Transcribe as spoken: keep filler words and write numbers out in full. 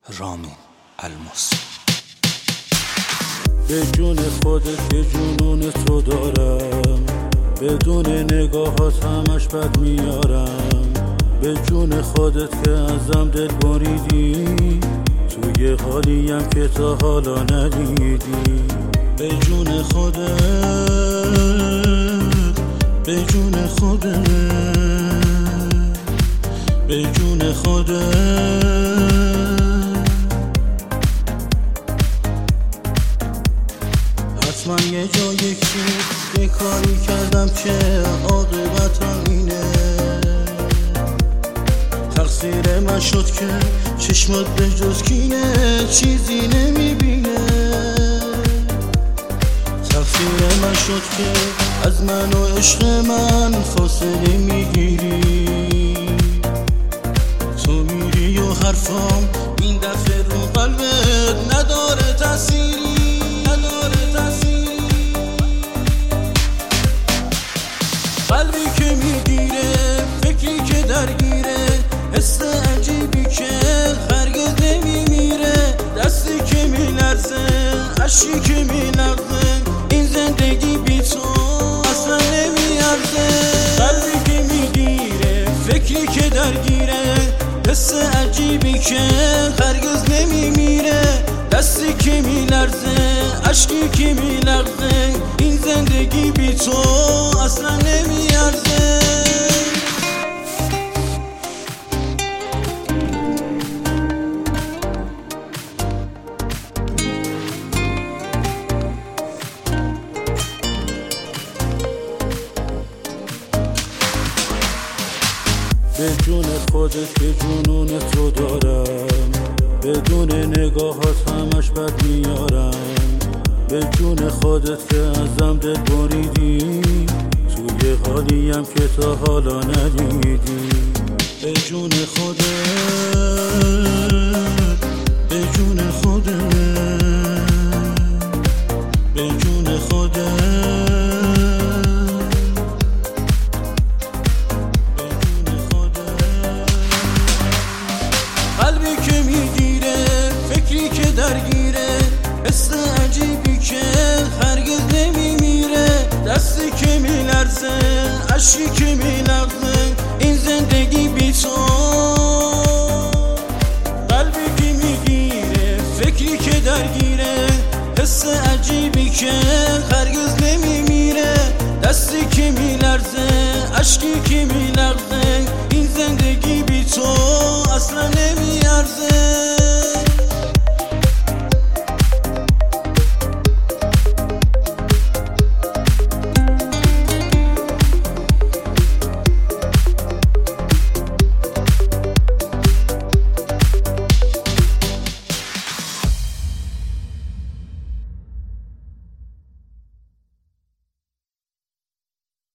رامین الماسی. به جون خودت یه جنون تو دارم، بدون نگاهات همش بد میارم. به جون خودت که ازم دل بریدی، توی حالیم که تا حالا ندیدی. به جون خودت، به جون خودت، به جون خودت. حتما یه جا یکی یه کاری کردم که عاقبتم اینه. تقصیر من شد که چشمات به جز کینه چیزی نمیبینه. تقصیر من شد که از من و عشق من فاصله میگیری. تو میری و حرفام این دفعه رو قلبت نداره تأثیری، نداره تأثیری. قلبی که میگیره، فکری که درگیره، حس عجیبی که هرگز نمیمیره. دستی که میلرزه، عشقی که میلغزه، این زندگی بی تو اصلا نمیارزه. قلبی که میگیره، فکری که درگیره، حس عجیبی که هرگز نمیمیره. دستی که میلرزه، عشقی که میلغزه، این زندگی بی تو اصلا نمیارزه. به جون خودت یه جنون تو دارم، بدون نگاهات همش بد میارم. به جون خودت که ازم دل بریدی، توی حالیم که تا حالا ندیدی. به جون خودت، به جون خودت، به جون خودت. قلبی که میگیره، فکری که درگیره، حس عجیبی که هرگز نمیمیره. دستی که میلرزه، عشقی که میلغزه، این زندگی بی تو. قلبی که میگیره، فکری که درگیره، حس عجیبی که هرگز نمیمیره. دستی که میلرزه، عشقی که میلغزه، این زندگی بی تو اصلا نمیارزه.